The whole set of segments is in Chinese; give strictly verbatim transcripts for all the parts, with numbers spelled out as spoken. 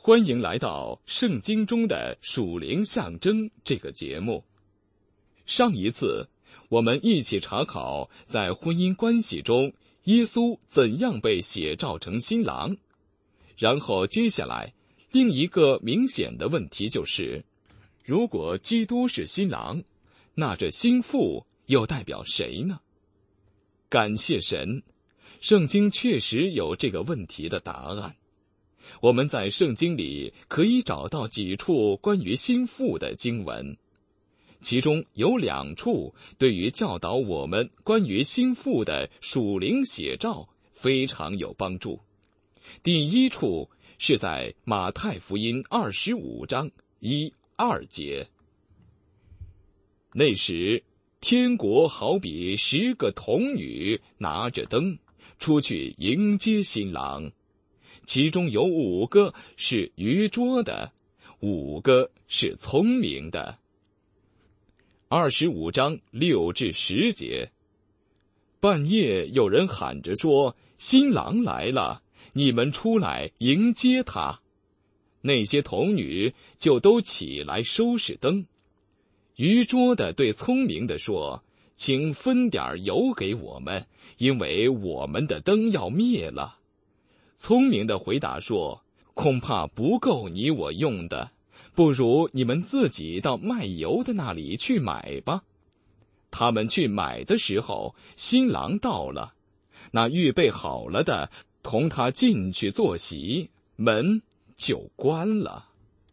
欢迎来到圣经中的属灵象征这个节目。上一次我们一起查考在婚姻关系中耶稣怎样被写照成新郎，然后接下来另一个明显的问题就是，如果基督是新郎，那这新妇又代表谁呢？感谢神，圣经确实有这个问题的答案。我们在圣经里可以找到几处关于新妇的经文，其中有两处对于教导我们关于新妇的属灵写照非常有帮助。第一处是在马太福音二十五章一二节。那时，天国好比十个童女拿着灯出去迎接新郎，其中有五个是愚拙的，五个是聪明的。二十五章六至十节。半夜有人喊着说，新郎来了，你们出来迎接他。那些童女就都起来收拾灯。愚拙的对聪明的说，请分点油给我们，因为我们的灯要灭了。聪明的回答说，恐怕不够你我用的，不如你们自己到卖油的那里去买吧。他们去买的时候，新郎到了，那预备好了的同他进去坐席，门就关了。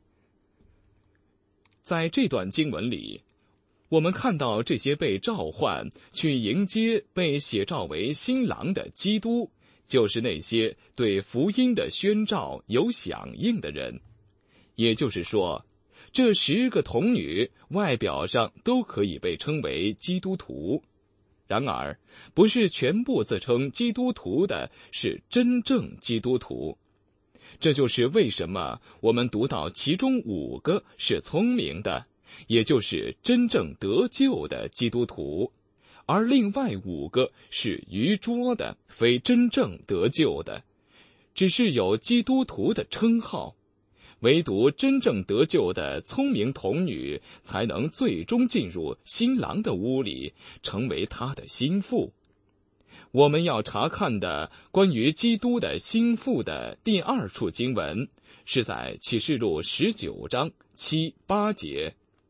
在这段经文里，我们看到这些被召唤去迎接被写照为新郎的基督，就是那些对福音的宣召有响应的人。也就是说，这十个童女外表上都可以被称为基督徒，然而不是全部自称基督徒的是真正基督徒。这就是为什么我们读到其中五个是聪明的，也就是真正得救的基督徒，而另外五个是愚拙的，非真正得救的，只是有基督徒的称号。唯独真正得救的聪明童女才能最终进入新郎的屋里，成为他的心腹。我们要查看的关于基督的心腹的第二处经文，是在启示录十九章七八节。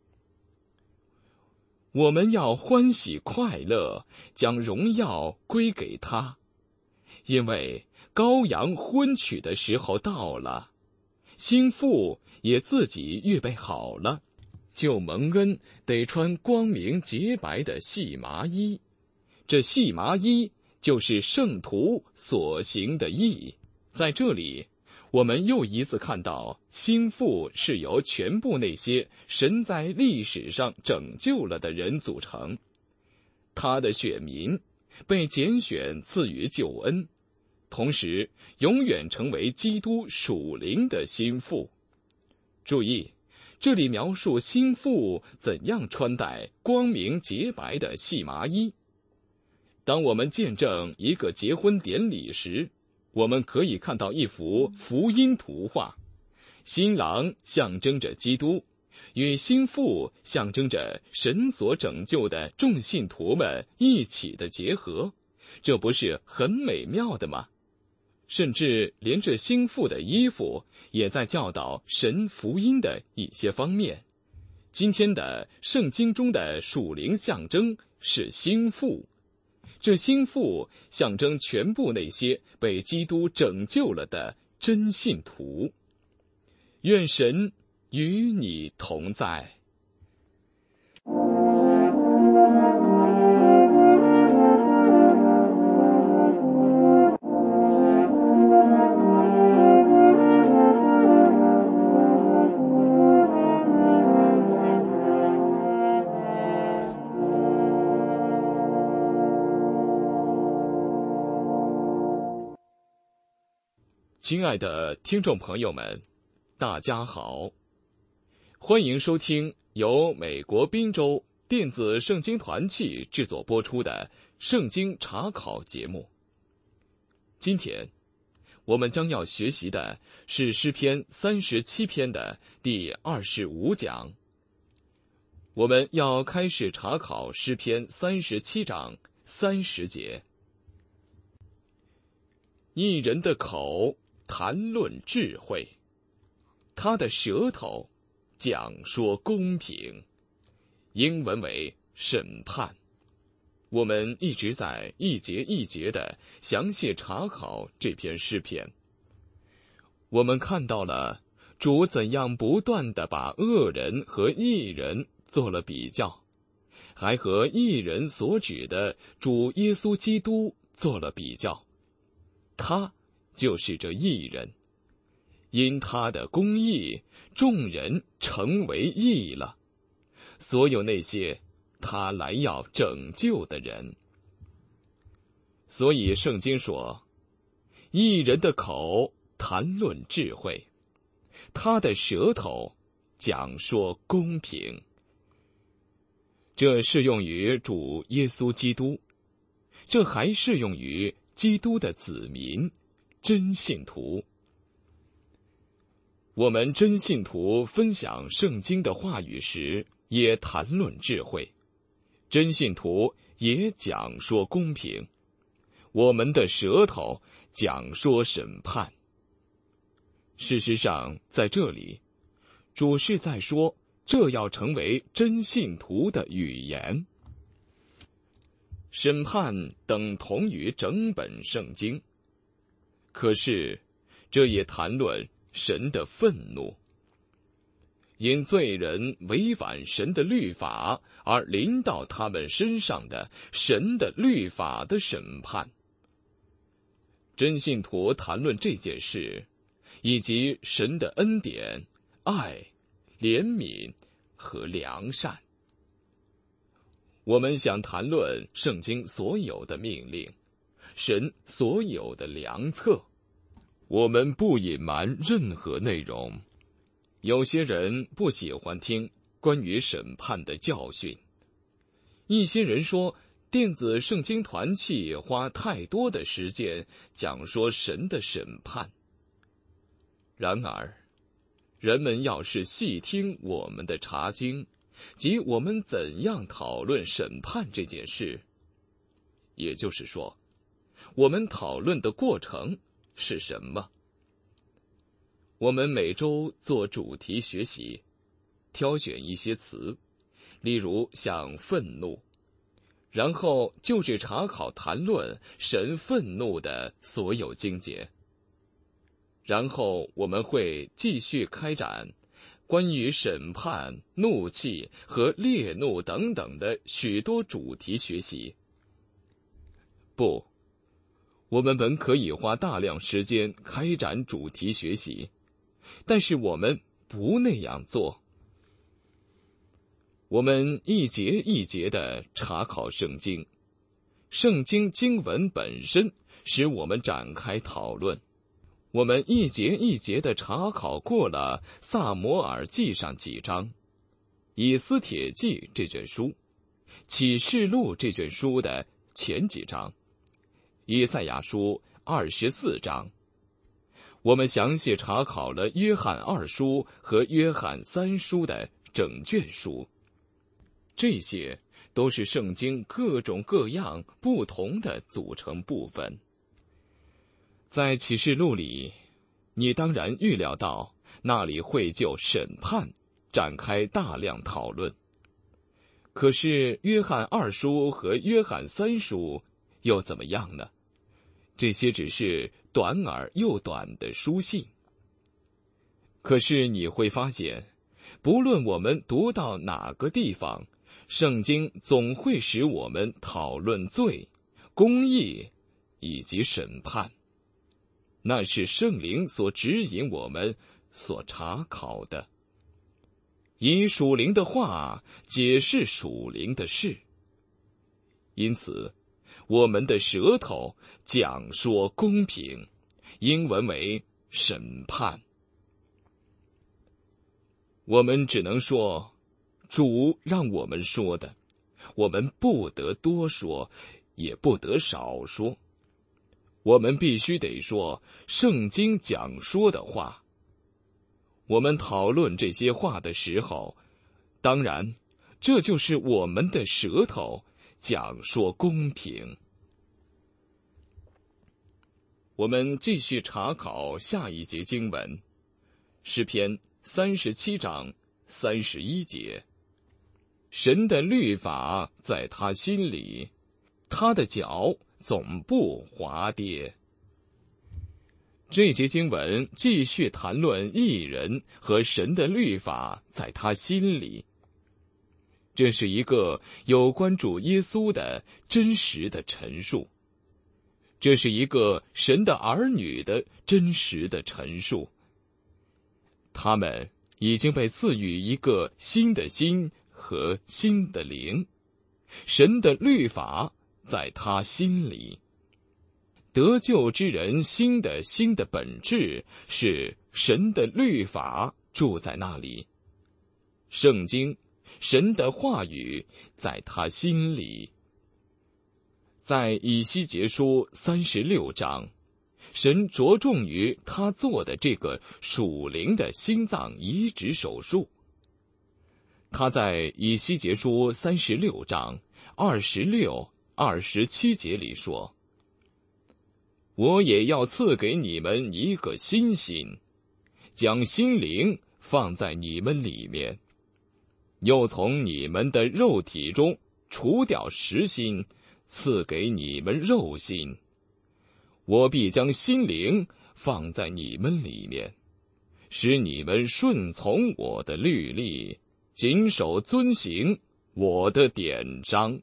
我们要欢喜快乐，将荣耀归给他，因为羔羊婚娶的时候到了，新妇也自己预备好了，就蒙恩得穿光明洁白的细麻衣。这细麻衣就是圣徒所行的义。在这里，我们又一次看到新妇是由全部那些神在历史上拯救了的人组成，他的选民被拣选赐予救恩，同时永远成为基督属灵的心腹。注意，这里描述心腹怎样穿戴光明洁白的细麻衣。当我们见证一个结婚典礼时，我们可以看到一幅福音图画，新郎象征着基督，与新妇象征着神所拯救的众信徒们一起的结合，这不是很美妙的吗？甚至连这新妇的衣服也在教导神福音的一些方面。今天的圣经中的属灵象征是新妇，这新妇象征全部那些被基督拯救了的真信徒。愿神与你同在。亲爱的听众朋友们，大家好，欢迎收听由美国宾州电子圣经团契制作播出的圣经查考节目。今天我们将要学习的是诗篇三十七篇的第二十五讲。我们要开始查考诗篇三十七章三十节。一人的口谈论智慧，他的舌头讲说公平，英文为审判。我们一直在一节一节的详细查考这篇诗篇。我们看到了主怎样不断地把恶人和义人做了比较，还和义人所指的主耶稣基督做了比较。他就是这义人，因他的公义，众人成为义了。所有那些他来要拯救的人。所以圣经说，义人的口谈论智慧，他的舌头讲说公平。这适用于主耶稣基督，这还适用于基督的子民，真信徒。我们真信徒分享圣经的话语时，也谈论智慧。真信徒也讲说公平，我们的舌头讲说审判。事实上，在这里，主是在说，这要成为真信徒的语言。审判等同于整本圣经，可是这也谈论神的愤怒。因罪人违反神的律法而临到他们身上的神的律法的审判。真信徒谈论这件事，以及神的恩典、爱、怜悯和良善。我们想谈论圣经所有的命令，神所有的良策。我们不隐瞒任何内容。有些人不喜欢听关于审判的教训，一些人说电子圣经团契花太多的时间讲说神的审判。然而，人们要是细听我们的查经，即我们怎样讨论审判这件事，也就是说，我们讨论的过程是什么？我们每周做主题学习，挑选一些词，例如像愤怒，然后就是查考谈论神愤怒的所有经节。然后我们会继续开展关于审判、怒气和烈怒等等的许多主题学习。不，我们本可以花大量时间开展主题学习，但是我们不那样做。我们一节一节地查考圣经，圣经经文本身使我们展开讨论。我们一节一节地查考过了撒摩尔记上几章，以斯帖记这卷书，启示录这卷书的前几章，以赛亚书二十四章。我们详细查考了约翰二书和约翰三书的整卷书，这些都是圣经各种各样不同的组成部分。在启示录里，你当然预料到那里会就审判展开大量讨论。可是约翰二书和约翰三书又怎么样呢？这些只是短而又短的书信。可是你会发现，不论我们读到哪个地方，圣经总会使我们讨论罪、公义以及审判。那是圣灵所指引我们所查考的，以属灵的话解释属灵的事。因此，我们的舌头讲说公平，英文为审判。我们只能说，主让我们说的，我们不得多说，也不得少说。 我们必须得说圣经讲说的话。我们讨论这些话的时候，当然，这就是我们的舌头讲说公平。我们继续查考下一节经文，诗篇三十七章三十一节。神的律法在他心里，他的脚总不滑跌。这节经文继续谈论义人和神的律法在他心里。这是一个有关主耶稣的真实的陈述，这是一个神的儿女的真实的陈述。他们已经被赐予一个新的心和新的灵，神的律法在他心里。得救之人新的新的本质是神的律法住在那里，圣经神的话语在他心里。在以西结书三十六章，神着重于他做的这个属灵的心脏移植手术。他在以西结书三十六章二十六、二十七节里说：我也要赐给你们一个新心，将心灵放在你们里面，又从你们的肉体中除掉实心，赐给你们肉心。我必将心灵放在你们里面，使你们顺从我的律例，谨守遵行我的典章。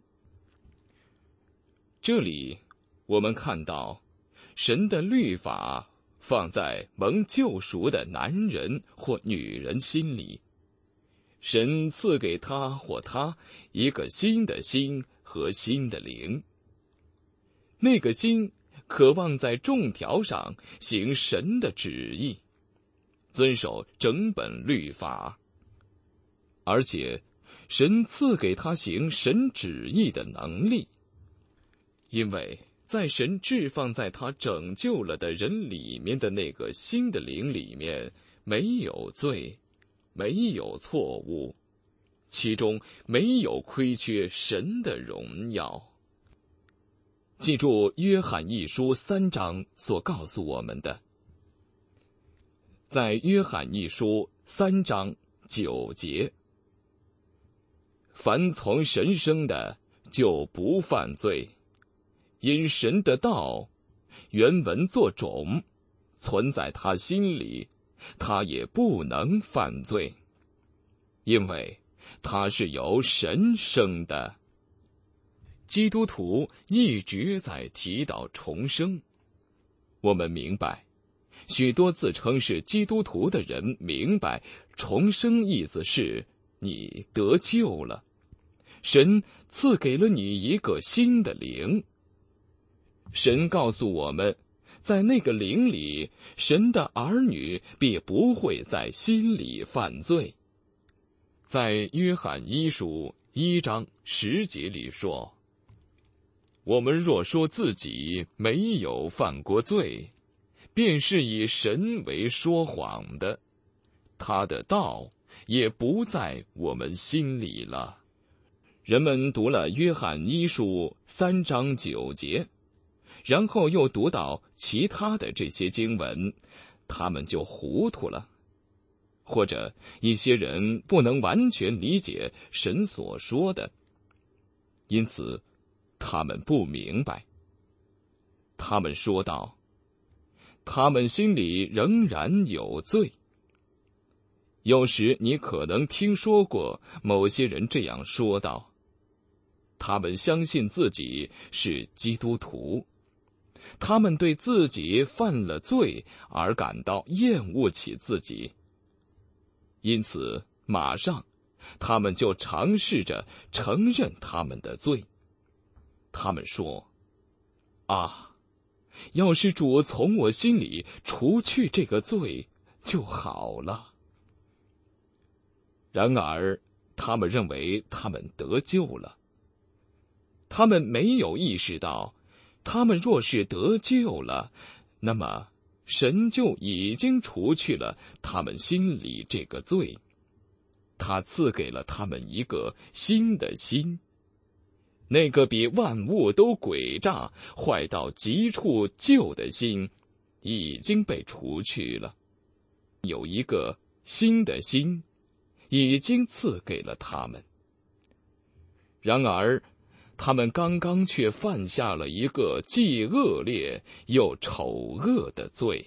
这里我们看到神的律法放在蒙救赎的男人或女人心里，神赐给他或她一个新的心和新的灵。那个心渴望在众条上行神的旨意，遵守整本律法，而且神赐给他行神旨意的能力，因为在神置放在他拯救了的人里面的那个新的灵里面，没有罪，没有错误，其中没有亏缺神的荣耀。记住约翰一书三章所告诉我们的，在约翰一书三章九节，凡从神生的就不犯罪，因神的道原文作种，存在他心里，他也不能犯罪，因为他是由神生的。基督徒一直在提到重生，我们明白，许多自称是基督徒的人明白，重生意思是你得救了，神赐给了你一个新的灵。神告诉我们，在那个灵里，神的儿女必不会在心里犯罪。在约翰一书一章十节里说，我们若说自己没有犯过罪，便是以神为说谎的，他的道也不在我们心里了。人们读了约翰一书三章九节，然后又读到其他的这些经文，他们就糊涂了。或者一些人不能完全理解神所说的，因此他们不明白。他们说道，他们心里仍然有罪。有时你可能听说过某些人这样说道，他们相信自己是基督徒，他们对自己犯了罪而感到厌恶起自己，因此马上他们就尝试着承认他们的罪。他们说，啊，要是主从我心里除去这个罪就好了。然而他们认为他们得救了，他们没有意识到他们若是得救了，那么神就已经除去了他们心里这个罪，他赐给了他们一个新的心，那个比万物都诡诈、坏到极处旧的心已经被除去了，有一个新的心已经赐给了他们。然而他们刚刚却犯下了一个既恶劣又丑恶的罪。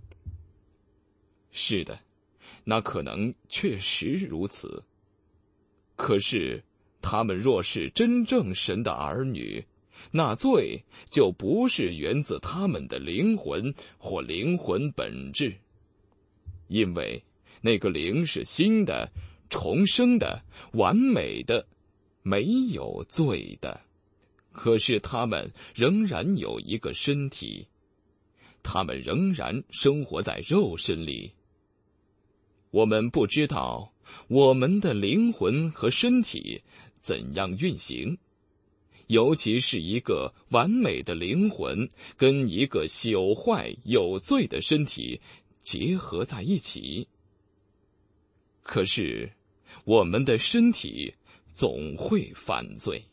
是的，那可能确实如此。可是他们若是真正神的儿女，那罪就不是源自他们的灵魂或灵魂本质，因为那个灵是新的、重生的、完美的，没有罪的。可是他们仍然有一个身体，他们仍然生活在肉身里。我们不知道我们的灵魂和身体怎样运行，尤其是一个完美的灵魂跟一个朽坏有罪的身体结合在一起。可是我们的身体总会犯罪。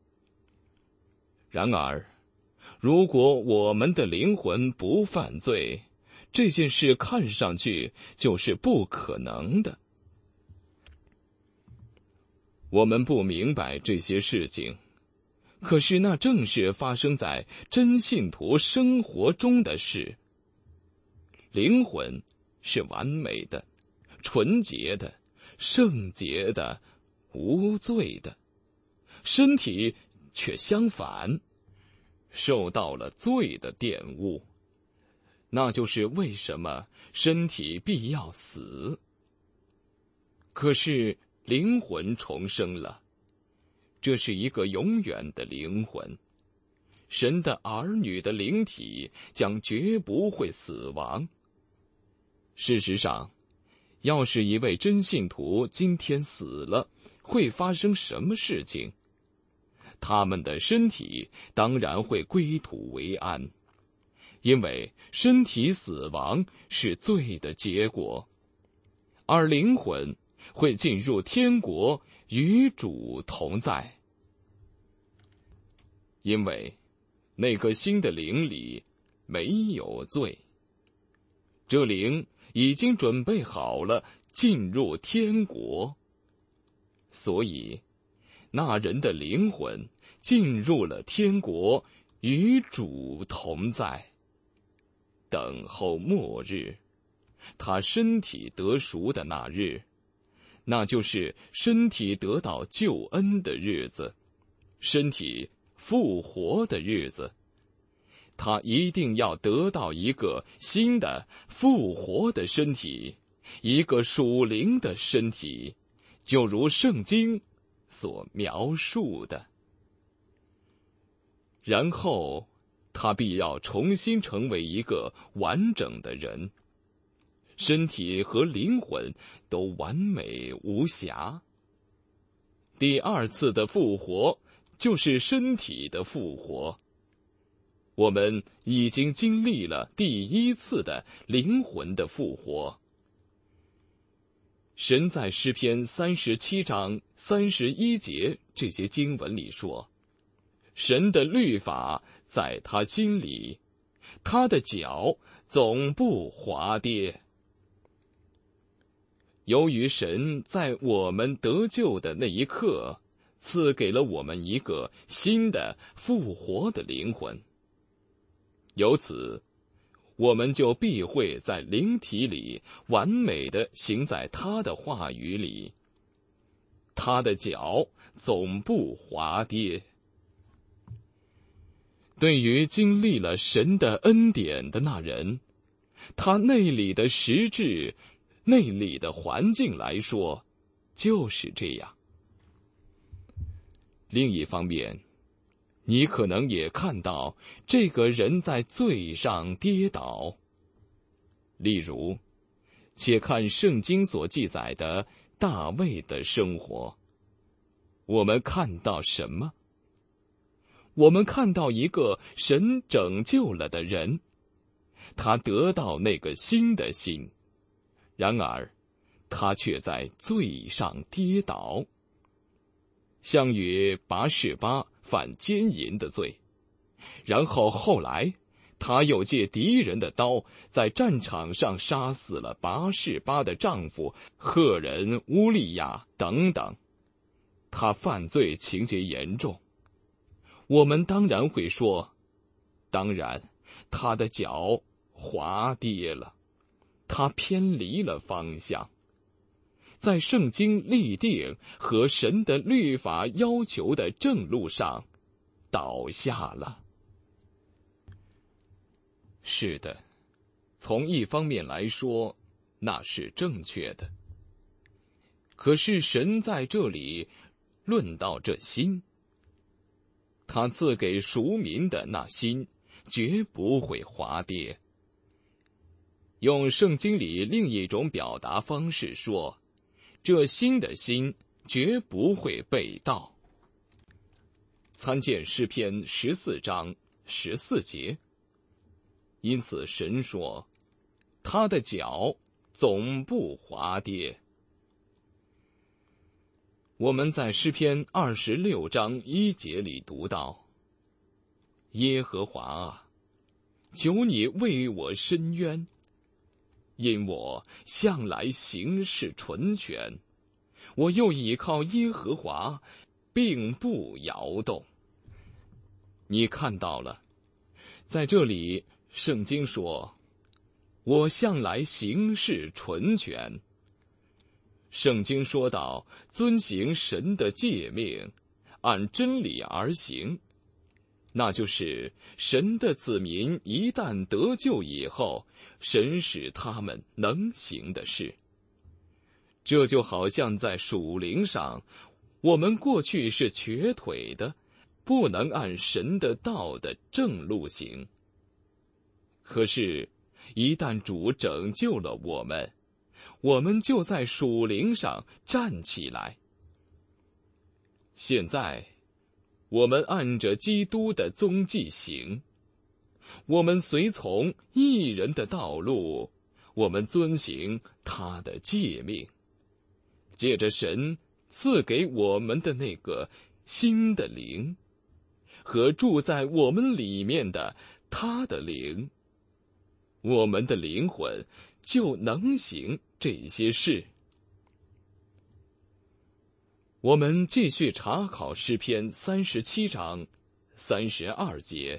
然而，如果我们的灵魂不犯罪，这件事看上去就是不可能的。我们不明白这些事情，可是那正是发生在真信徒生活中的事。灵魂是完美的、纯洁的、圣洁的、无罪的，身体却相反，受到了罪的玷污。那就是为什么身体必要死。可是灵魂重生了，这是一个永远的灵魂。神的儿女的灵体将绝不会死亡。事实上，要是一位真信徒今天死了，会发生什么事情？他们的身体当然会归土为安，因为身体死亡是罪的结果，而灵魂会进入天国与主同在。因为那个新的灵里没有罪，这灵已经准备好了进入天国，所以那人的灵魂进入了天国与主同在，等候末日，他身体得赎的那日，那就是身体得到救恩的日子，身体复活的日子。他一定要得到一个新的复活的身体，一个属灵的身体，就如圣经所描述的。然后他必要重新成为一个完整的人，身体和灵魂都完美无瑕。第二次的复活就是身体的复活。我们已经经历了第一次的灵魂的复活。神在诗篇三十七章三十一节这些经文里说，神的律法在他心里，他的脚总不滑跌。由于神在我们得救的那一刻赐给了我们一个新的复活的灵魂，由此我们就必会在灵体里完美地行在他的话语里，他的脚总不滑跌。对于经历了神的恩典的那人，他内里的实质、内里的环境来说，就是这样。另一方面，你可能也看到这个人在罪上跌倒。例如，且看圣经所记载的大卫的生活，我们看到什么？ 我们看到一个神拯救了的人，他得到那个新的心，然而他却在罪上跌倒，像与拔示巴犯奸淫的罪。然后后来他又借敌人的刀在战场上杀死了拔示巴的丈夫赫人乌利亚等等，他犯罪情节严重。我们当然会说，当然他的脚滑跌了，他偏离了方向，在圣经立定和神的律法要求的正路上倒下了。是的，从一方面来说，那是正确的。可是神在这里论到这心，他赐给赎民的那心绝不会滑跌。用圣经里另一种表达方式说，这新的心绝不会被盗。参见诗篇十四章十四节。因此神说，他的脚总不滑跌。我们在诗篇二十六章一节里读到，耶和华啊，求你为我伸冤，因我向来行事纯全，我又倚靠耶和华，并不摇动。你看到了，在这里圣经说，我向来行事纯全。圣经说到，遵行神的诫命，按真理而行，那就是神的子民一旦得救以后，神使他们能行的事。这就好像在属灵上，我们过去是瘸腿的，不能按神的道的正路行。可是，一旦主拯救了我们，我们就在属灵上站起来。现在，我们按着基督的踪迹行，我们随从义人的道路，我们遵行他的诫命，借着神赐给我们的那个新的灵，和住在我们里面的他的灵，我们的灵魂就能行这些事。我们继续查考诗篇三十七章三十二节。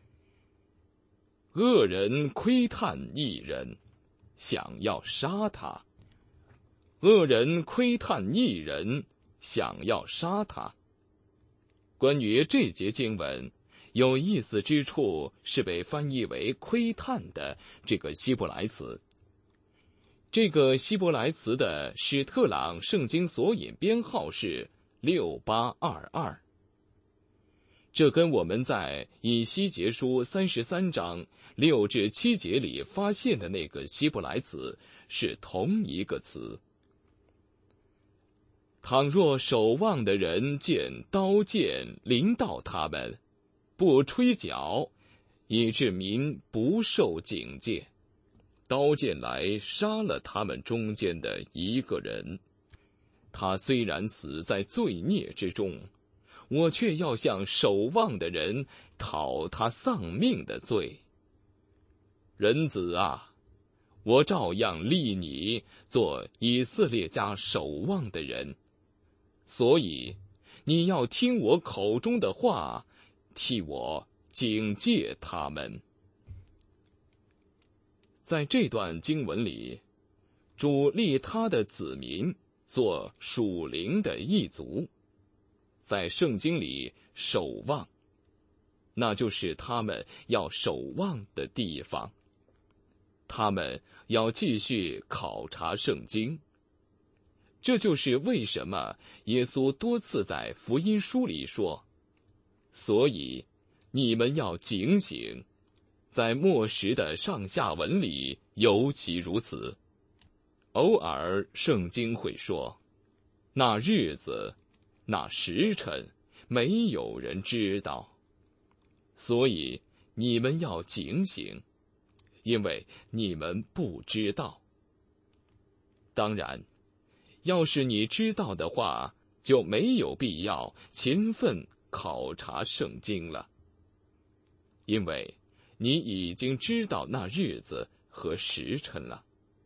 恶人窥探义人，想要杀他。恶人窥探义人，想要杀他。关于这节经文，有意思之处是被翻译为窥探的这个希伯来词。这个希伯来词的史特朗圣经索引编号是六八二二。这跟我们在以西结书三十三章六至七节里发现的那个希伯来词是同一个词。倘若守望的人见刀剑临到他们，不吹角，以致民不受警戒，刀剑来杀了他们中间的一个人，他虽然死在罪孽之中，我却要向守望的人讨他丧命的罪。人子啊，我照样立你做以色列家守望的人，所以你要听我口中的话，替我警戒他们。在这段经文里，主立他的子民做属灵的一族，在圣经里守望，那就是他们要守望的地方。他们要继续考察圣经。这就是为什么耶稣多次在福音书里说，所以你们要警醒。在末时的上下文里尤其如此。偶尔圣经会说，那日子，那时辰，没有人知道， 所以你们要警醒，因为你们不知道。当然，要是你知道的话，就没有必要勤奋考察圣经了，因为你已经知道那日子和时辰了。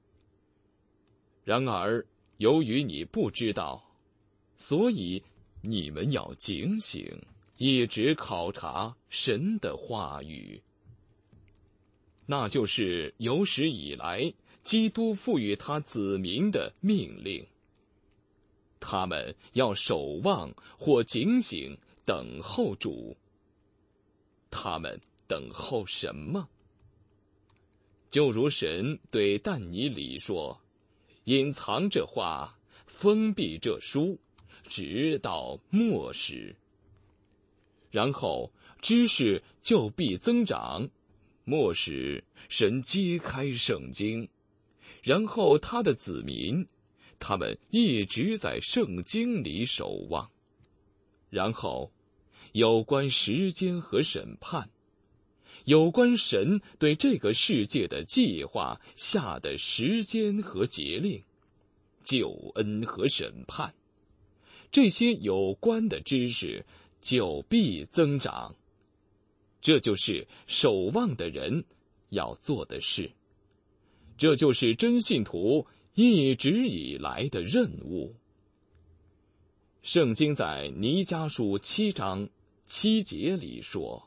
然而，由于你不知道，所以你们要警醒，一直考察神的话语。那就是有史以来基督赋予他子民的命令。他们要守望或警醒，等候主。他们等候什么？就如神对但以理说，隐藏这话，封闭这书，直到末时。然后知识就必增长，末时神揭开圣经，然后他的子民，他们一直在圣经里守望。然后有关时间和审判，有关神对这个世界的计划下的时间和节令，救恩和审判，这些有关的知识就必增长。这就是守望的人要做的事，这就是真信徒一直以来的任务。圣经在弥迦书七章七节里说，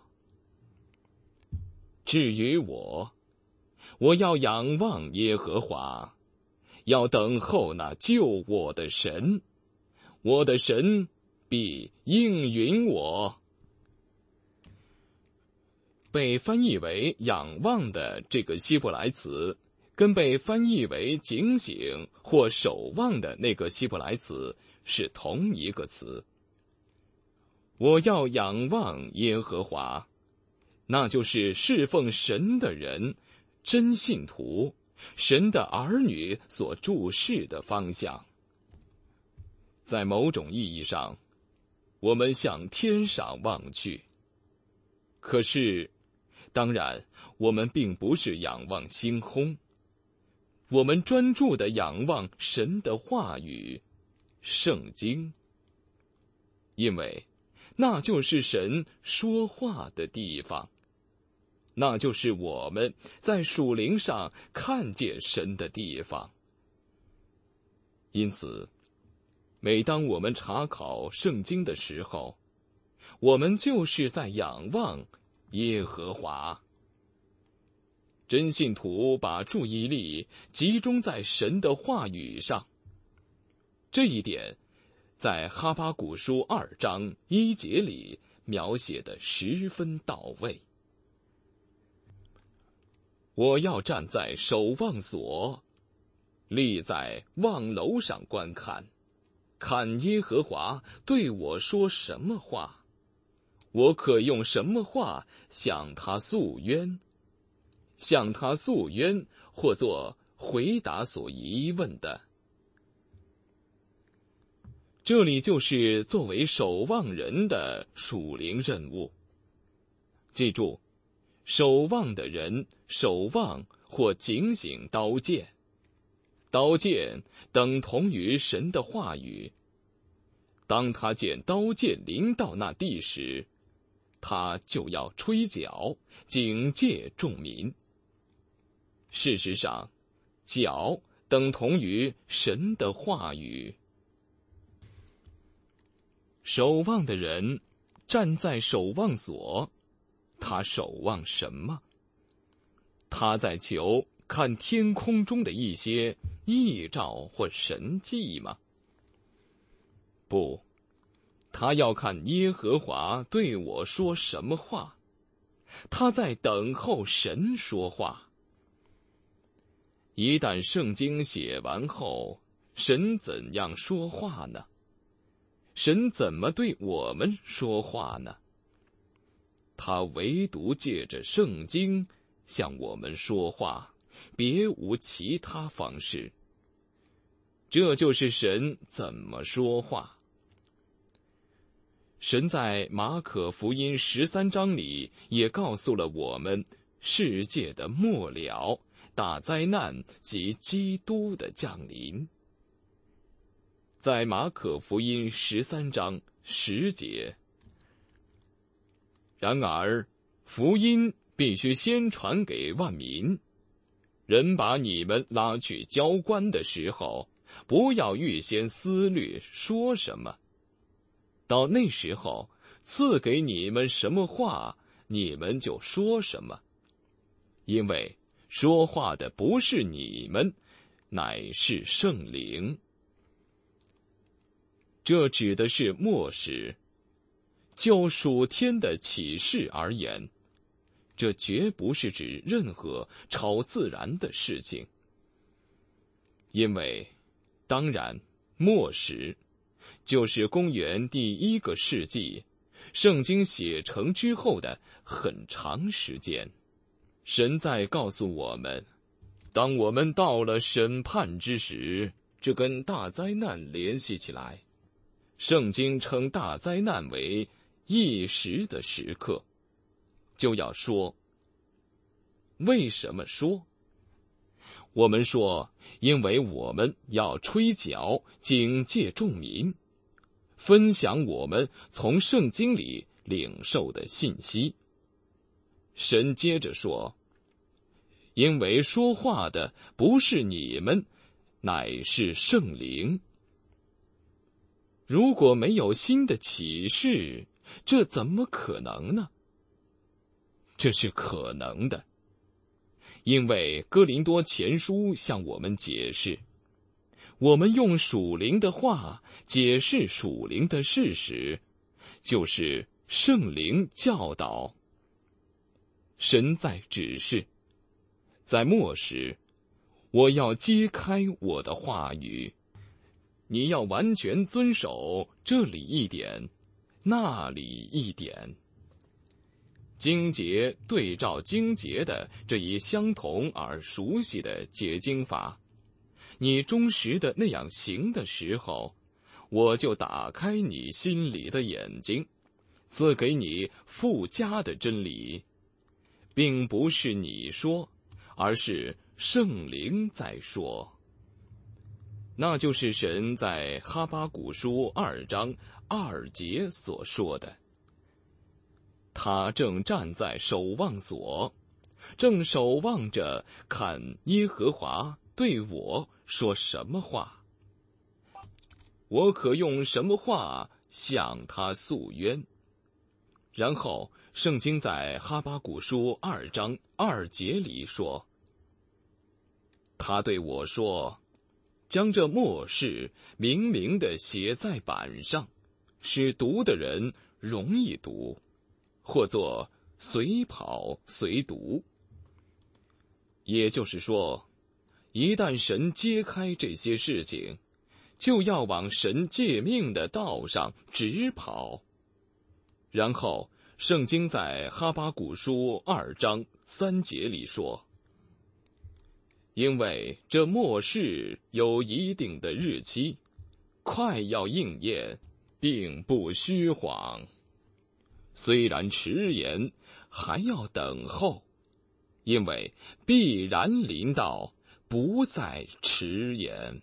至于我，我要仰望耶和华，要等候那救我的神，我的神必应允我。被翻译为仰望的这个希伯来词，跟被翻译为警醒或守望的那个希伯来词是同一个词。我要仰望耶和华，那就是侍奉神的人，真信徒，神的儿女所注视的方向。在某种意义上，我们向天上望去，可是当然我们并不是仰望星空，我们专注地仰望神的话语，圣经，因为那就是神说话的地方，那就是我们在属灵上看见神的地方。因此，每当我们查考圣经的时候，我们就是在仰望耶和华。真信徒把注意力集中在神的话语上，这一点在哈巴谷书二章一节里描写得十分到位。我要站在守望所，立在望楼上观看，看耶和华对我说什么话，我可用什么话向他诉冤，向他诉冤，或作回答所疑问的。这里就是作为守望人的属灵任务。记住，守望的人守望或警醒刀剑，刀剑等同于神的话语。当他见刀剑临到那地时，他就要吹角，警戒众民。事实上，角等同于神的话语。守望的人站在守望所，他守望什么？他在求看天空中的一些异兆或神迹吗？不，他要看耶和华对我说什么话，他在等候神说话。一旦圣经写完后，神怎样说话呢？神怎么对我们说话呢？他唯独借着圣经向我们说话，别无其他方式。这就是神怎么说话。 神在马可福音十三章里也告诉了我们世界的末了、大灾难及基督的降临。在马可福音十三章十节，然而福音必须先传给万民。人把你们拉去交官的时候，不要预先思虑说什么。到那时候，赐给你们什么话，你们就说什么。因为说话的不是你们，乃是圣灵。这指的是末时。就属天的启示而言，这绝不是指任何超自然的事情。因为，当然，末时就是公元第一个世纪，圣经写成之后的很长时间。神在告诉我们，当我们到了审判之时，这跟大灾难联系起来。圣经称大灾难为一时的时刻，就要说，为什么说？我们说，因为我们要吹角，警戒众民，分享我们从圣经里领受的信息。神接着说，因为说话的不是你们，乃是圣灵。如果没有新的启示，这怎么可能呢？这是可能的，因为哥林多前书向我们解释，我们用属灵的话解释属灵的事实，就是圣灵教导。神在指示，在末时，我要揭开我的话语，你要完全遵守这里一点，那里一点。经节对照经节的这一相同而熟悉的解经法，你忠实的那样行的时候，我就打开你心里的眼睛，赐给你附加的真理，并不是你说，而是圣灵在说。那就是神在哈巴谷书二章二节所说的，他正站在守望所，正守望着看耶和华对我说什么话，我可用什么话向他诉冤。然后圣经在哈巴谷书二章二节里说，他对我说，将这末世明明地写在板上，使读的人容易读，或作随跑随读。也就是说，一旦神揭开这些事情，就要往神诫命的道上直跑。然后圣经在哈巴谷书二章三节里说，因为这末世有一定的日期，快要应验，并不虚谎。虽然迟延，还要等候，因为必然临到，不再迟延。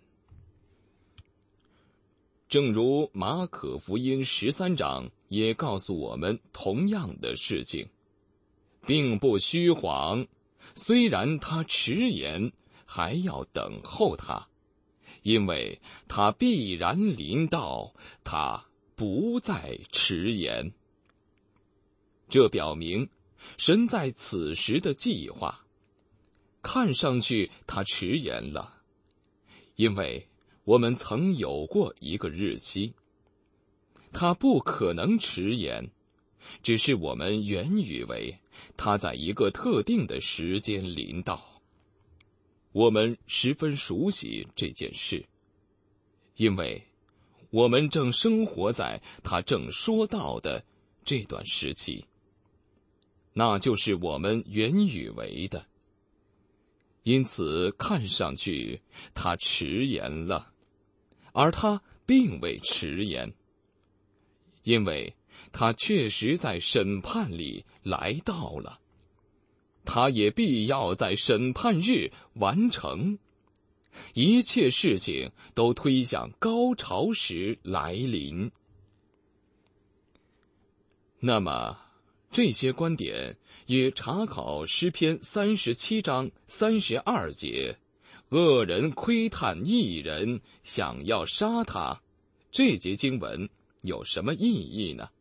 正如马可福音十三章也告诉我们同样的事情，并不虚谎，虽然他迟延，还要等候他，因为他必然临到，他不再迟延。这表明神在此时的计划，看上去他迟延了，因为我们曾有过一个日期，他不可能迟延，只是我们原以为他在一个特定的时间临到。我们十分熟悉这件事，因为我们正生活在他正说到的这段时期，那就是我们原以为的。因此看上去他迟延了，而他并未迟延，因为他确实在审判里来到了，他也必要在审判日完成。一切事情都推向高潮时来临。那么，这些观点与查考诗篇三十七章三十二节，恶人窥探义人，想要杀他，这节经文有什么意义呢？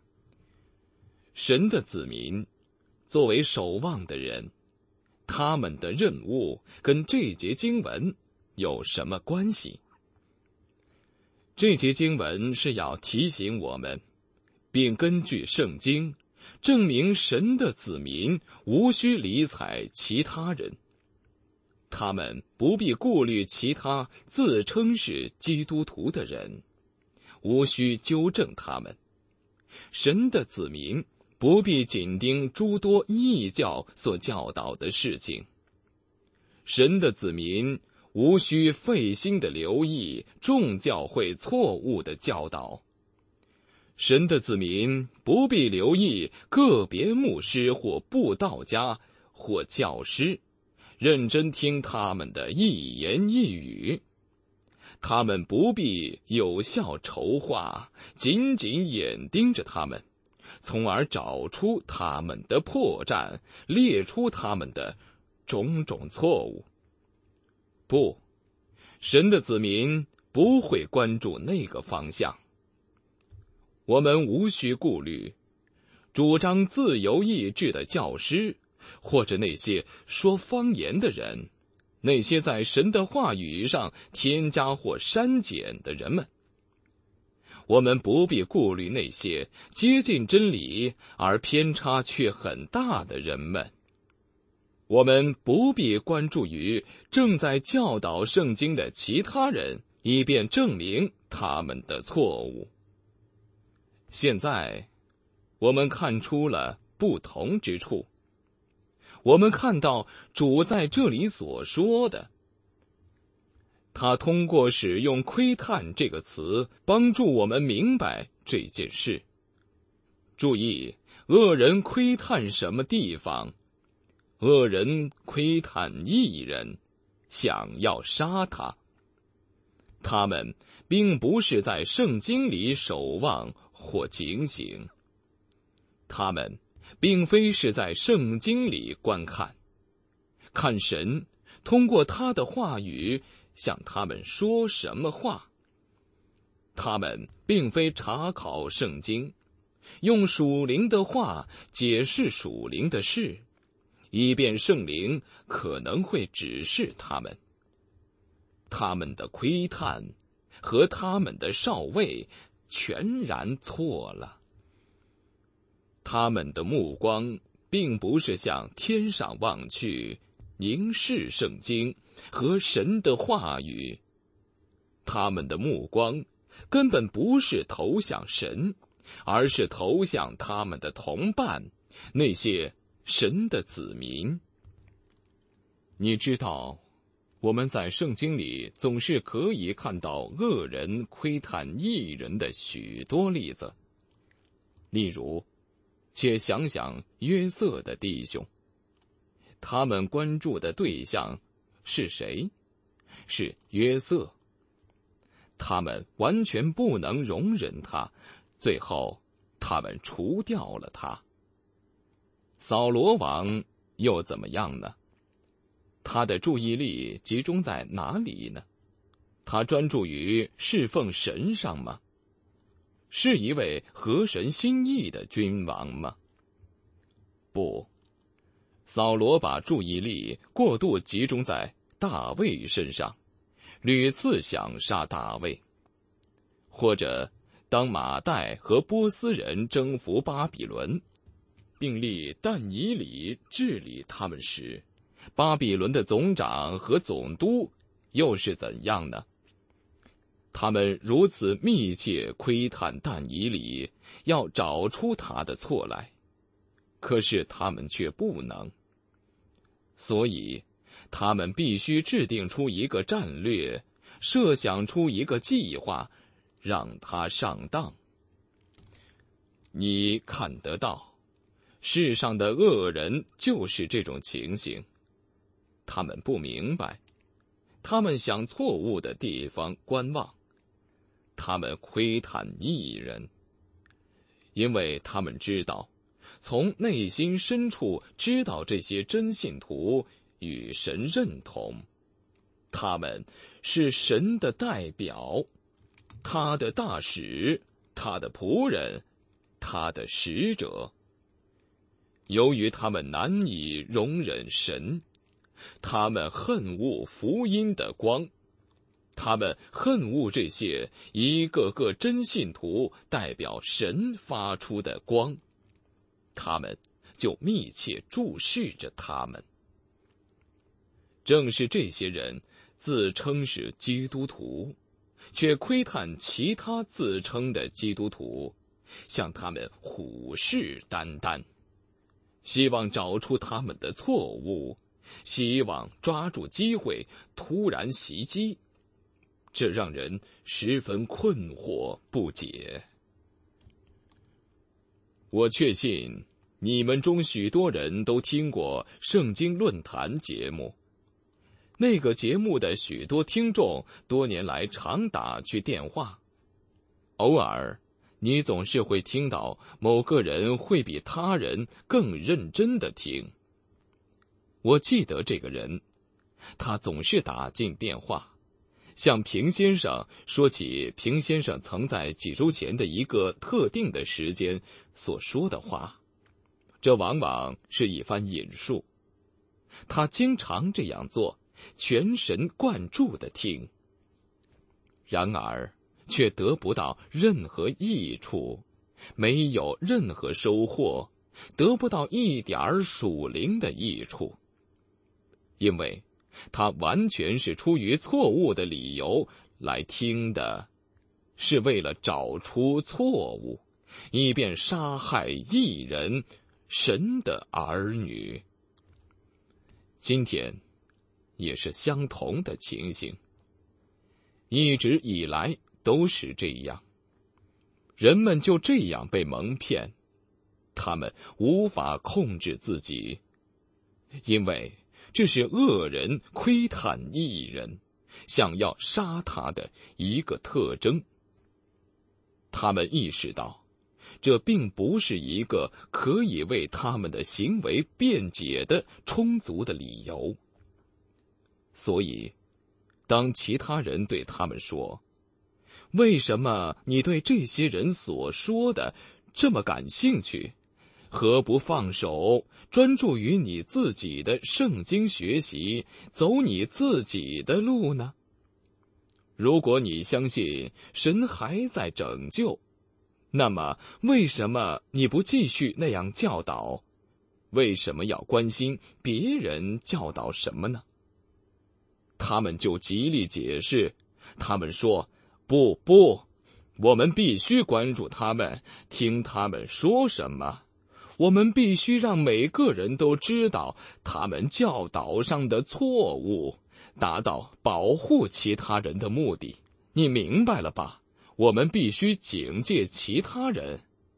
神的子民，作为守望的人，他们的任务跟这节经文有什么关系？这节经文是要提醒我们，并根据圣经证明神的子民无需理睬其他人，他们不必顾虑其他自称是基督徒的人，无需纠正他们。神的子民不必紧盯诸多异教所教导的事情，神的子民无需费心地留意众教会错误的教导，神的子民不必留意个别牧师或布道家或教师，认真听他们的一言一语。他们不必有效筹划，紧紧眼盯着他们，从而找出他们的破绽，列出他们的种种错误。不，神的子民不会关注那个方向。我们无需顾虑主张自由意志的教师，或者那些说方言的人，那些在神的话语上添加或删减的人们。我们不必顾虑那些接近真理而偏差却很大的人们。我们不必关注于正在教导圣经的其他人，以便证明他们的错误。现在，我们看出了不同之处。我们看到主在这里所说的，他通过使用窥探这个词，帮助我们明白这件事。注意，恶人窥探什么地方？恶人窥探义人，想要杀他。他们并不是在圣经里守望或警醒，他们并非是在圣经里观看，看神通过他的话语向他们说什么话。他们并非查考圣经，用属灵的话解释属灵的事，以便圣灵可能会指示他们。他们的窥探和他们的少尉全然错了。他们的目光并不是向天上望去，凝视圣经和神的话语。他们的目光根本不是投向神，而是投向他们的同伴，那些神的子民。你知道，我们在圣经里总是可以看到恶人窥探义人的许多例子。例如，且想想约瑟的弟兄，他们关注的对象是谁？是约瑟。他们完全不能容忍他，最后他们除掉了他。扫罗王又怎么样呢？他的注意力集中在哪里呢？他专注于侍奉神上吗？是一位合神心意的君王吗？不，扫罗把注意力过度集中在大卫身上，屡次想杀大卫。或者当马代和波斯人征服巴比伦，并立但以理治理他们时，巴比伦的总长和总督又是怎样呢？他们如此密切窥探但以理，要找出他的错来，可是他们却不能。所以他们必须制定出一个战略，设想出一个计划，让他上当。 你看得到，世上的恶人就是这种情形。他们不明白，他们向错误的地方观望，他们窥探义人，因为他们知道，从内心深处知道这些真信徒与神认同，他们是神的代表，他的大使，他的仆人，他的使者。由于他们难以容忍神，他们恨恶福音的光，他们恨恶这些一个个真信徒代表神发出的光，他们就密切注视着他们。正是这些人自称是基督徒，却窥探其他自称的基督徒，向他们虎视眈眈，希望找出他们的错误，希望抓住机会突然袭击，这让人十分困惑不解。我确信你们中许多人都听过圣经论坛节目，那个节目的许多听众多年来常打去电话，偶尔你总是会听到某个人会比他人更认真地听。我记得这个人，他总是打进电话，向平先生说起平先生曾在几周前的一个特定的时间所说的话，这往往是一番引述。他经常这样做，全神贯注地听，然而却得不到任何益处，没有任何收获，得不到一点儿属灵的益处，因为他完全是出于错误的理由来听的，是为了找出错误，以便杀害义人，神的儿女。今天也是相同的情形，一直以来都是这样，人们就这样被蒙骗，他们无法控制自己，因为这是恶人窥探义人，想要杀他的一个特征。他们意识到，这并不是一个可以为他们的行为辩解的充足的理由。所以，当其他人对他们说，为什么你对这些人所说的这么感兴趣？何不放手，专注于你自己的圣经学习，走你自己的路呢？如果你相信神还在拯救，那么为什么你不继续那样教导？为什么要关心别人教导什么呢？他们就极力解释，他们说，不不，我们必须关注他们，听他们说什么。我们必须让每个人都知道他们教导上的错误，达到保护其他人的目的。你明白了吧？我们必须警戒其他人。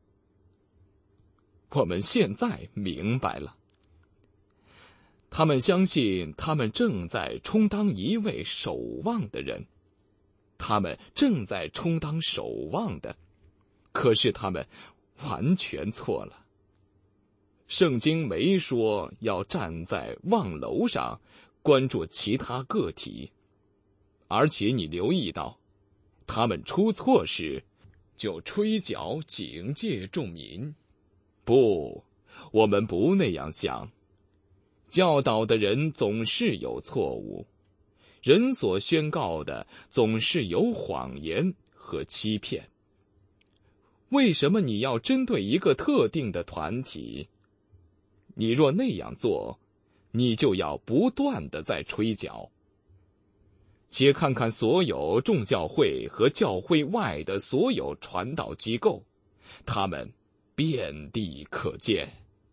我们现在明白了。他们相信他们正在充当一位守望的人，他们正在充当守望的，可是他们完全错了。圣经没说要站在望楼上关注其他个体，而且你留意到，他们出错时就吹角警戒众民。不，我们不那样想。教导的人总是有错误，人所宣告的总是有谎言和欺骗。为什么你要针对一个特定的团体？你若那样做，你就要不断地在吹角。且看看所有众教会和教会外的所有传道机构，他们遍地可见。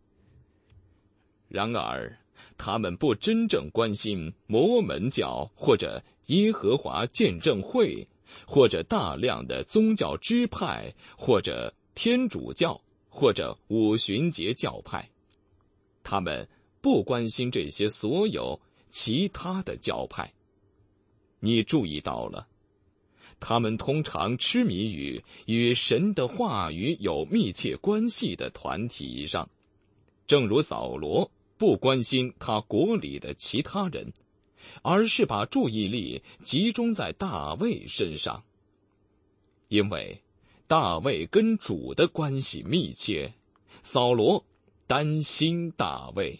然而，他们不真正关心摩门教或者耶和华见证会，或者大量的宗教支派，或者天主教或者五旬节教派，他们不关心这些所有其他的教派。你注意到了，他们通常痴迷于与神的话语有密切关系的团体上，正如扫罗不关心他国里的其他人，而是把注意力集中在大卫身上。因为大卫跟主的关系密切，扫罗担心大卫。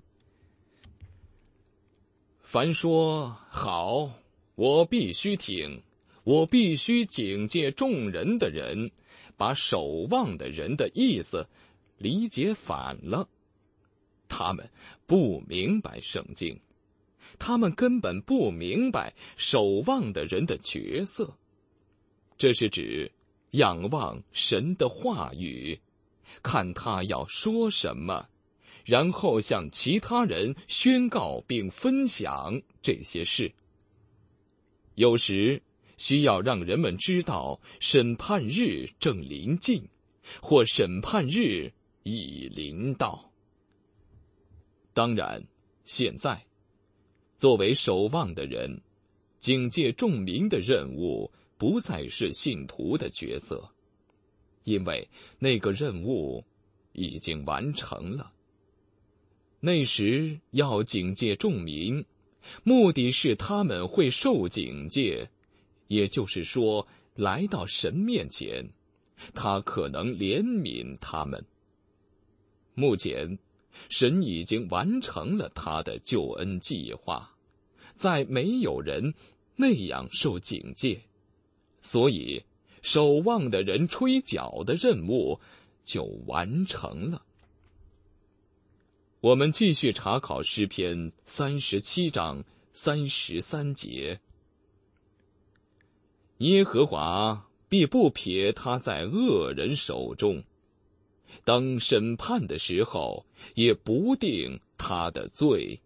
凡说好，我必须听，我必须警戒众人的人，把守望的人的意思理解反了。他们不明白圣经，他们根本不明白守望的人的角色。这是指仰望神的话语，看他要说什么，然后向其他人宣告并分享这些事。有时需要让人们知道审判日正临近，或审判日已临到。当然，现在作为守望的人，警戒众民的任务不再是信徒的角色，因为那个任务已经完成了。那时要警戒众民，目的是他们会受警戒，也就是说，来到神面前，他可能怜悯他们。目前神已经完成了他的救恩计划，再没有人那样受警戒，所以守望的人吹角的任务就完成了。我们继续查考诗篇三十七章三十三节。耶和华必不撇他在恶人手中，当审判的时候也不定他的罪。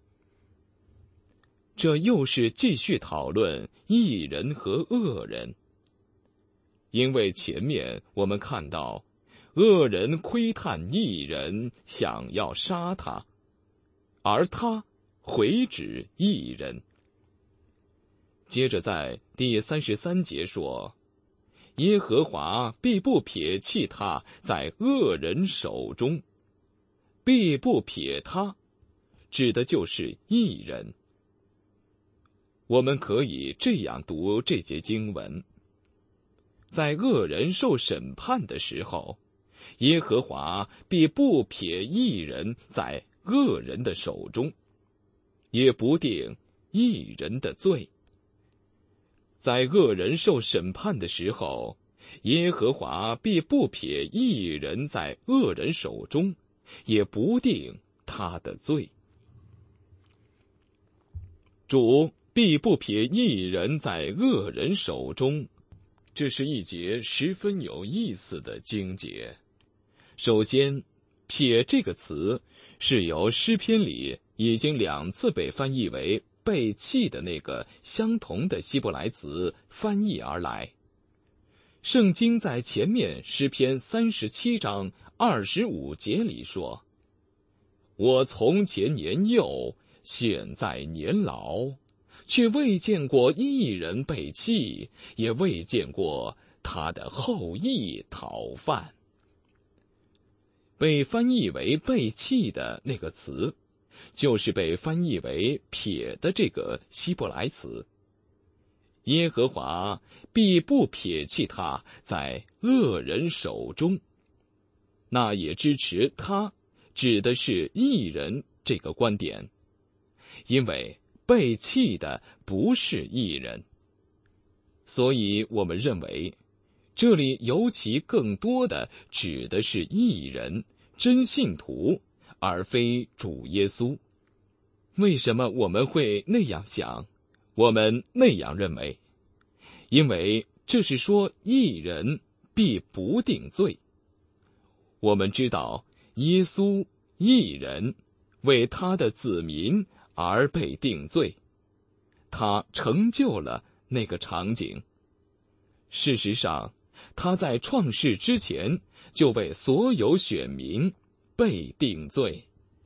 这又是继续讨论义人和恶人，因为前面我们看到恶人窥探义人，想要杀他，而他回指义人。接着在第三十三节说，耶和华必不撇弃他在恶人手中。必不撇他指的就是义人。我们可以这样读这节经文，在恶人受审判的时候，耶和华必不撇义人在恶人的手中，也不定义人的罪。在恶人受审判的时候，耶和华必不撇义人在恶人手中，也不定他的罪。主必不撇义人在恶人手中，这是一节十分有意思的经节。首先，撇这个词是由诗篇里已经两次被翻译为背弃的那个相同的希伯来词翻译而来。圣经在前面诗篇三十七章二十五节里说，我从前年幼，现在年老，却未见过一人背弃，也未见过他的后裔讨饭。被翻译为背弃的那个词，就是被翻译为撇的这个希伯来词。耶和华必不撇弃他在恶人手中，那也支持他指的是义人这个观点，因为背弃的不是义人。所以我们认为这里尤其更多的指的是义人、真信徒，而非主耶稣。为什么我们会那样想？我们那样认为，因为这是说义人必不定罪。我们知道耶稣义人为他的子民而被定罪，他成就了那个场景。事实上， 他在创世之前就为所有选民被定罪。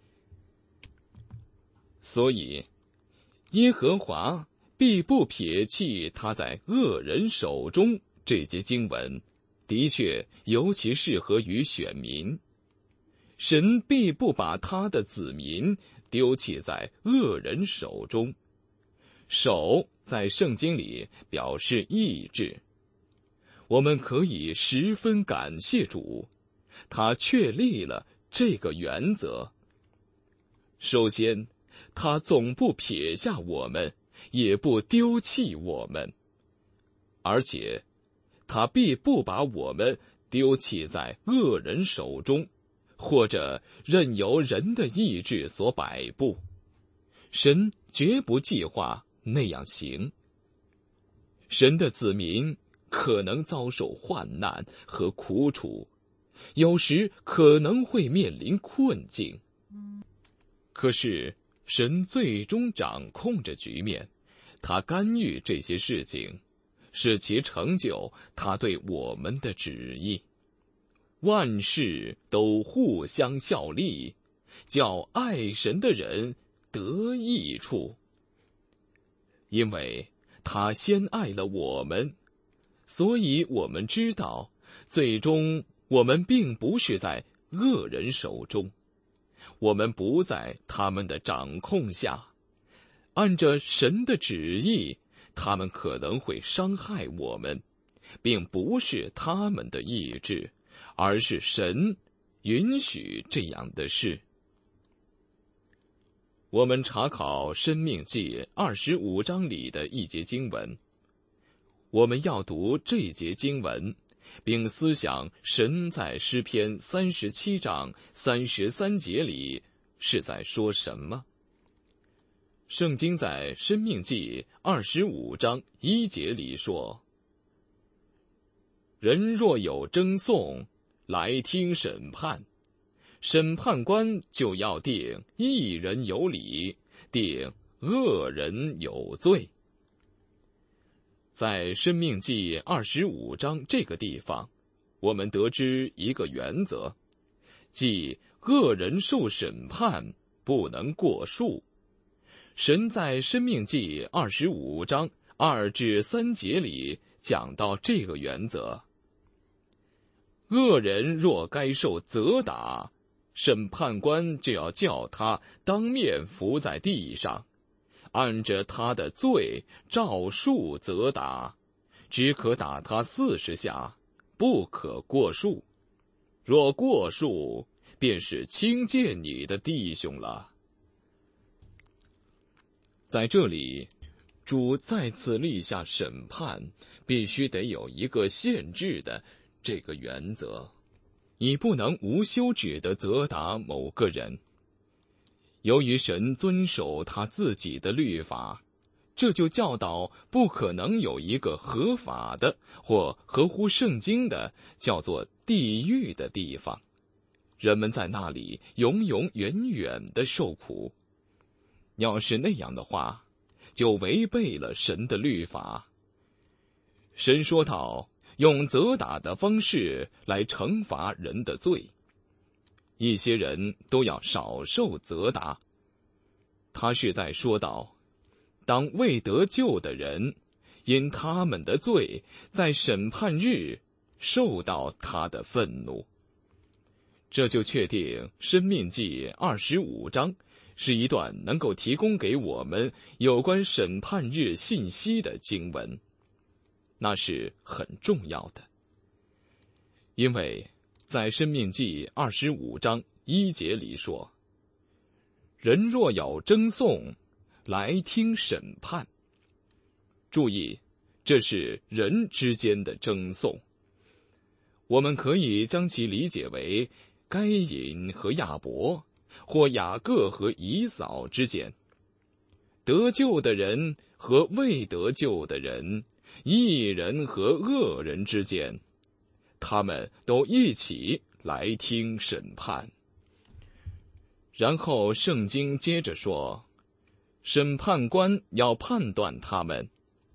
所以耶和华必不撇弃他在恶人手中，这节经文的确尤其适合于选民。神必不把他的子民丢弃在恶人手中。手在圣经里表示意志，我们可以十分感谢主，他确立了这个原则。首先，他总不撇下我们，也不丢弃我们，而且他必不把我们丢弃在恶人手中，或者任由人的意志所摆布。神绝不计划那样行。神的子民可能遭受患难和苦楚，有时可能会面临困境。可是神最终掌控着局面，他干预这些事情，使其成就他对我们的旨意。万事都互相效力，叫爱神的人得益处。因为他先爱了我们，所以我们知道，最终我们并不是在恶人手中，我们不在他们的掌控下。按着神的旨意，他们可能会伤害我们，并不是他们的意志，而是神允许这样的事。我们查考《申命记》二十五章里的一节经文，我们要读这节经文，并思想神在诗篇三十七章三十三节里是在说什么。圣经在《申命记》二十五章一节里说：人若有争讼，来听审判，审判官就要定一人有理，定恶人有罪。在《申命记》二十五章这个地方，我们得知一个原则，即恶人受审判不能过数。神在《申命记》二十五章二至三节里讲到这个原则：恶人若该受责打，审判官就要叫他当面伏在地上，按着他的罪照数责打，只可打他四十下，不可过数。若过数，便是轻贱你的弟兄了。在这里，主再次立下审判必须得有一个限制的这个原则，你不能无休止地责打某个人。由于神遵守他自己的律法，这就教导不可能有一个合法的或合乎圣经的叫做地狱的地方，人们在那里永永远远地受苦。要是那样的话，就违背了神的律法。神说道，用责打的方式来惩罚人的罪，一些人都要少受责打。他是在说道，当未得救的人因他们的罪在审判日受到他的愤怒。这就确定申命记二十五章是一段能够提供给我们有关审判日信息的经文，那是很重要的。因为在申命记二十五章一节里说，人若有争讼，来听审判。注意，这是人之间的争讼。我们可以将其理解为该隐和亚伯，或雅各和以扫之间，得救的人和未得救的人，义人和恶人之间，他们都一起来听审判。然后圣经接着说，审判官要判断他们。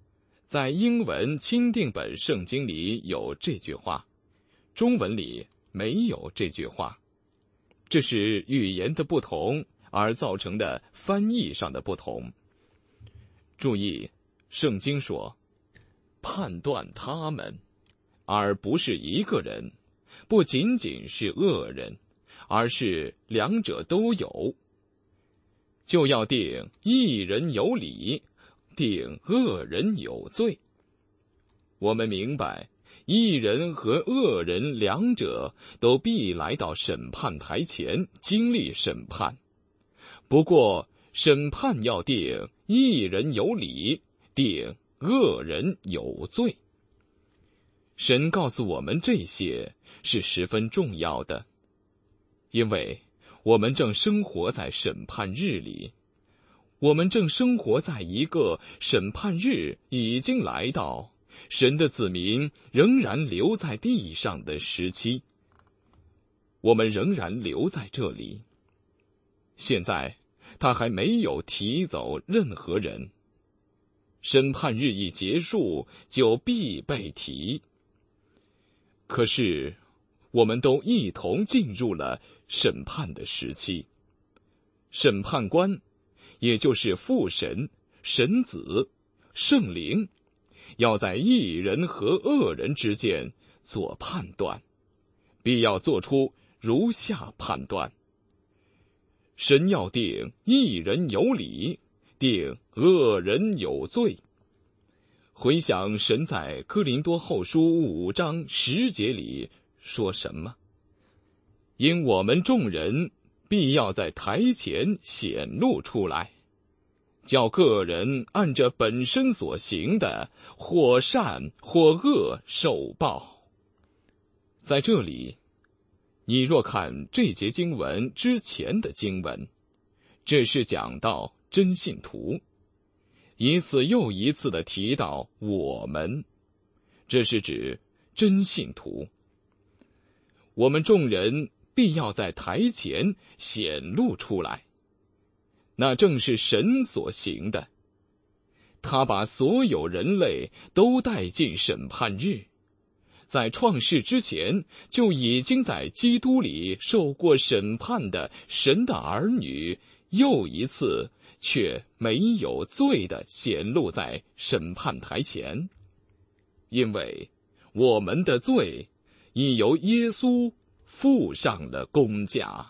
在英文钦定本圣经里有这句话，中文里没有这句话。这是语言的不同而造成的翻译上的不同。注意，圣经说判断他们，而不是一个人，不仅仅是恶人，而是两者都有。就要定义人有理，定恶人有罪。我们明白，义人和恶人两者都必来到审判台前经历审判。不过，审判要定义人有理，定恶人有罪。神告诉我们这些是十分重要的，因为我们正生活在审判日里，我们正生活在一个审判日已经来到，神的子民仍然留在地上的时期。我们仍然留在这里。现在，他还没有提走任何人。审判日一结束，就必被提。可是，我们都一同进入了审判的时期。审判官，也就是父神、神子、圣灵，要在义人和恶人之间做判断，必要做出如下判断：神要定义人有理，定恶人有罪。回想神在哥林多后书五章十节里说什么？因我们众人必要在台前显露出来，叫个人按着本身所行的，或善或恶受报。在这里，你若看这节经文之前的经文，这是讲到真信徒，一次又一次地提到我们，这是指真信徒。我们众人必要在台前显露出来，那正是神所行的。他把所有人类都带进审判日，在创世之前就已经在基督里受过审判的神的儿女，又一次却没有罪的显露在审判台前，因为我们的罪已由耶稣付上了工价。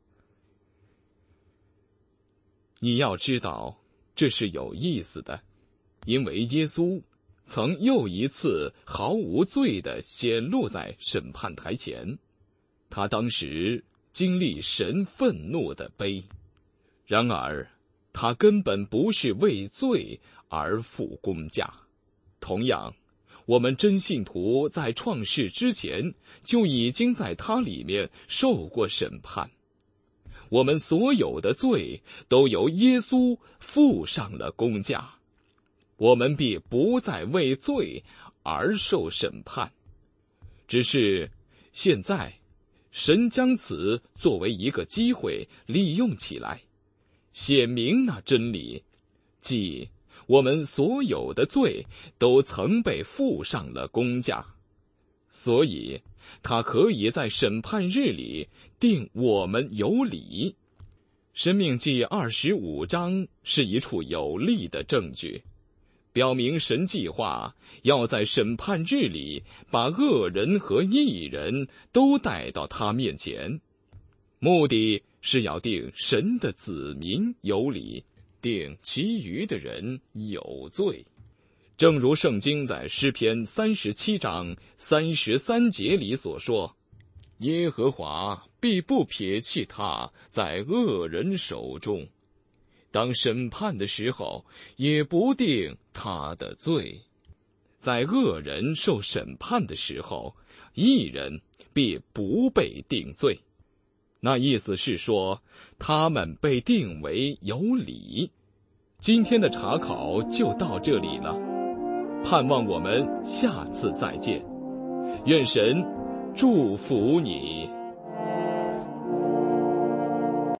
你要知道，这是有意思的，因为耶稣曾又一次毫无罪地显露在审判台前，他当时经历神愤怒的悲，然而他根本不是为罪而付工价。同样，我们真信徒在创世之前就已经在他里面受过审判，我们所有的罪都由耶稣付上了工价，我们必不再为罪而受审判。只是现在，神将此作为一个机会利用起来，显明那真理，即我们所有的罪都曾被付上了工价，所以他可以在审判日里定我们有理。申命记二十五章是一处有力的证据，表明神计划要在审判日里把恶人和义人都带到他面前，目的是要定神的子民有理，定其余的人有罪。正如圣经在诗篇三十七章三十三节里所说，耶和华必不撇弃他在恶人手中，当审判的时候也不定他的罪。在恶人受审判的时候，义人必不被定罪。那意思是说，他们被定为有理。今天的查考就到这里了，盼望我们下次再见。愿神祝福你。